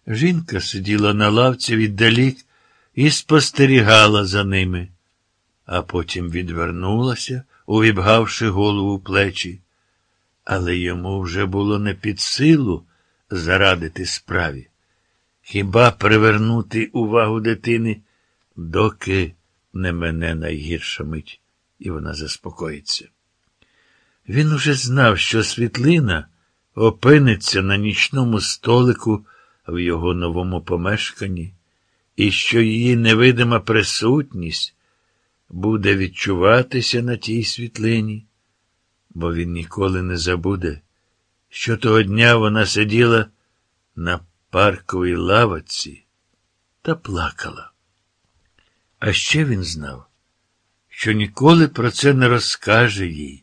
Жінка сиділа на лавці віддалік і спостерігала за ними, а потім відвернулася, увібгавши голову в плечі. Але йому вже було не під силу зарадити справі. Хіба привернути увагу дитини, доки не мине найгірша мить, і вона заспокоїться. Він уже знав, що світлина опиниться на нічному столику в його новому помешканні, і що її невидима присутність буде відчуватися на тій світлині, бо він ніколи не забуде, що того дня вона сиділа на парковій лавочці та плакала. А ще він знав, що ніколи про це не розкаже їй,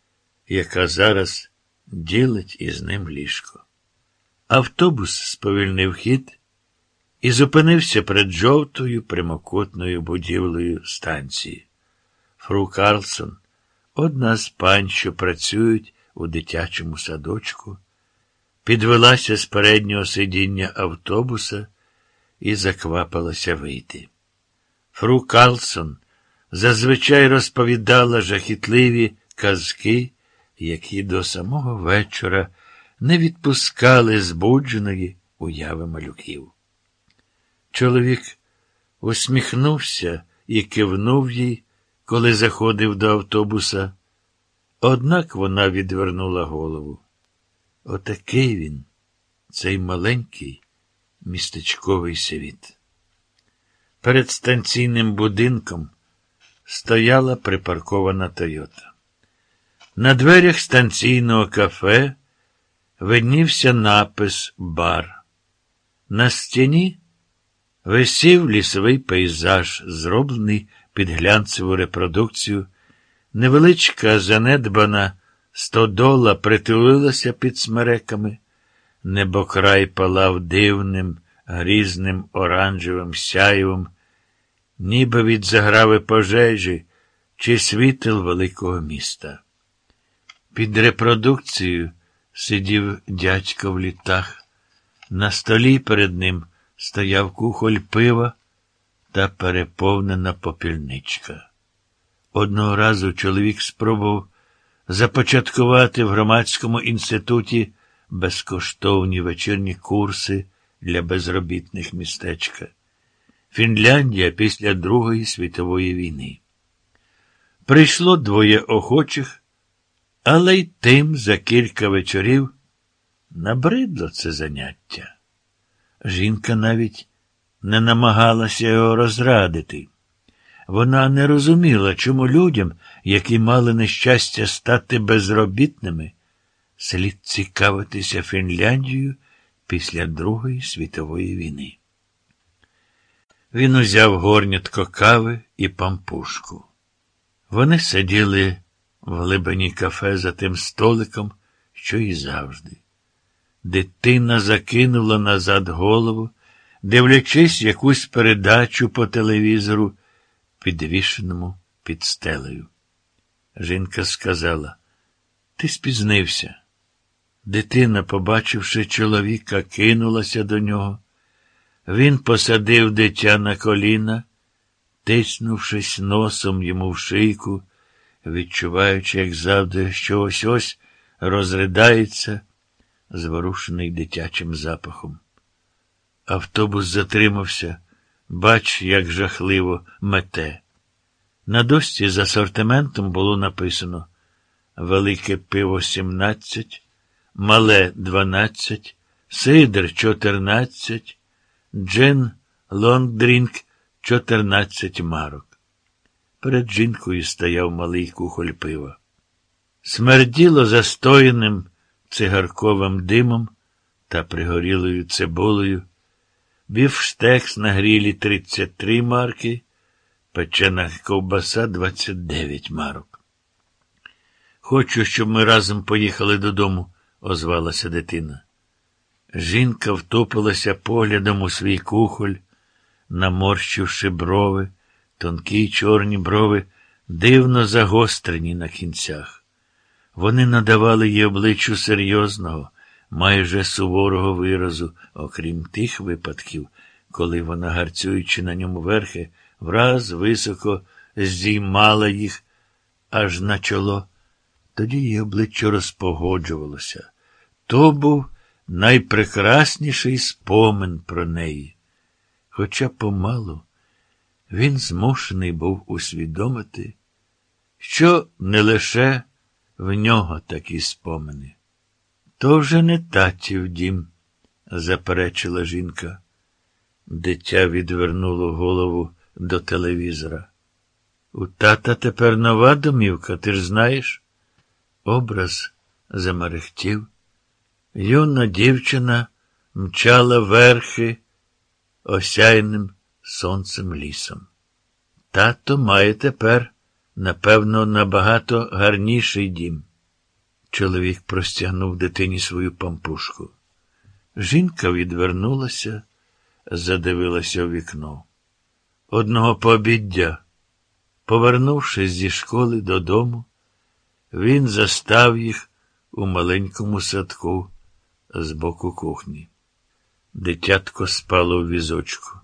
яка зараз ділить із ним ліжко. Автобус сповільнив хід і зупинився перед жовтою прямокутною будівлею станції. Фру Карлсон, одна з пань, що працюють у дитячому садочку, підвелася з переднього сидіння автобуса і заквапилася вийти. Фру Карлсон зазвичай розповідала жахітливі казки, які до самого вечора не відпускали збудженої уяви малюків. Чоловік усміхнувся і кивнув їй, коли заходив до автобуса, однак вона відвернула голову. Отакий він, цей маленький містечковий світ. Перед станційним будинком стояла припаркована «Тойота». На дверях станційного кафе виднівся напис «Бар». На стіні висів лісовий пейзаж, зроблений під глянцеву репродукцію. Невеличка занедбана стодола притулилася під смереками, небокрай палав дивним, грізним оранжевим сяйвом, ніби від заграви пожежі чи світил великого міста. Під репродукцією сидів дядько в літах. На столі перед ним стояв кухоль пива та переповнена попільничка. Одного разу чоловік спробував започаткувати в громадському інституті безкоштовні вечірні курси для безробітних містечка. Фінляндія після Другої світової війни. Прийшло 2 охочих, але й тим за кілька вечорів набридло це заняття. Жінка навіть не намагалася його розрадити. Вона не розуміла, чому людям, які мали нещастя стати безробітними, слід цікавитися Фінляндією після Другої світової війни. Він узяв горнятко кави і пампушку. Вони сиділи в глибині кафе за тим столиком, що і завжди. Дитина закинула назад голову, дивлячись якусь передачу по телевізору, підвішеному під стелею. Жінка сказала: «Ти спізнився». Дитина, побачивши чоловіка, кинулася до нього. Він посадив дитя на коліна, тиснувшись носом йому в шийку, відчуваючи, як завжди, що ось-ось розридається, зворушений дитячим запахом. Автобус затримався, бач, як жахливо мете. На дошці з асортиментом було написано: велике пиво 17, мале 12, сидр 14, джин лонгдрінк 14 марок. Перед жінкою стояв малий кухоль пива. Смерділо застояним цигарковим димом та пригорілою цибулею, бівштекс на грілі 33 марки, печена ковбаса 29 марок. «Хочу, щоб ми разом поїхали додому», – озвалася дитина. Жінка втопилася поглядом у свій кухоль, наморщивши брови, тонкі чорні брови, дивно загострені на кінцях. Вони надавали їй обличчю серйозного, майже суворого виразу, окрім тих випадків, коли вона, гарцюючи на ньому верхи, враз високо здіймала їх аж на чоло. Тоді її обличчя розпогоджувалося. То був найпрекрасніший спомин про неї. Хоча помалу він змушений був усвідомити, що не лише в нього такі спомини. То вже не татів дім, заперечила жінка. Дитя відвернуло голову до телевізора. У тата тепер нова домівка, ти ж знаєш? Образ замерехтів. Юна дівчина мчала верхи осяйним сонцем лісом. Тато має тепер, напевно, набагато гарніший дім. Чоловік простягнув дитині свою пампушку. Жінка відвернулася, задивилася у вікно. Одного пообіддя, повернувшись зі школи додому, він застав їх у маленькому садку з боку кухні. Дитятко спало в візочку.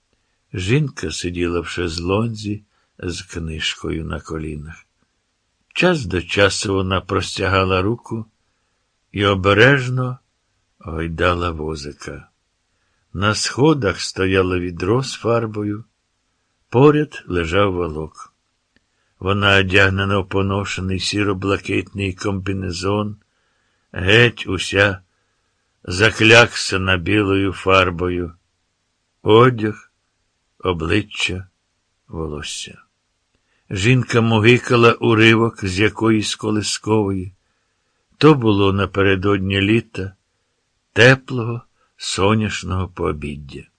Жінка сиділа в шезлонзі з книжкою на колінах. Час до часу вона простягала руку і обережно гойдала возика. На сходах стояло відро з фарбою, поряд лежав волок. Вона одягнена в поношений сіро-блакитний комбінезон, геть уся закляксана білою фарбою, одяг, обличчя, волосся. Жінка мугикала уривок з якоїсь колискової. То було напередодні літа, теплого, соняшного пообіддя.